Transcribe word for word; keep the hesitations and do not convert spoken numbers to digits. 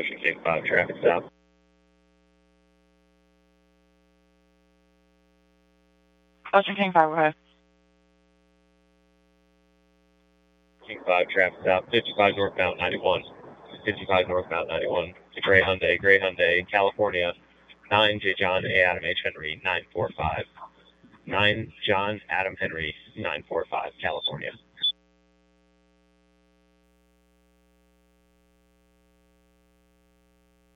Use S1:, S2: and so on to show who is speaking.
S1: Ocean King five traffic stop.
S2: Ocean King five, go ahead.
S1: King five traffic stop, fifty-five northbound ninety-one. fifty-five northbound ninety-one. To Gray Hyundai, Gray Hyundai, California. nine J. John A. Adam H. Henry, nine four five. nine John Adam Henry, nine four five, California.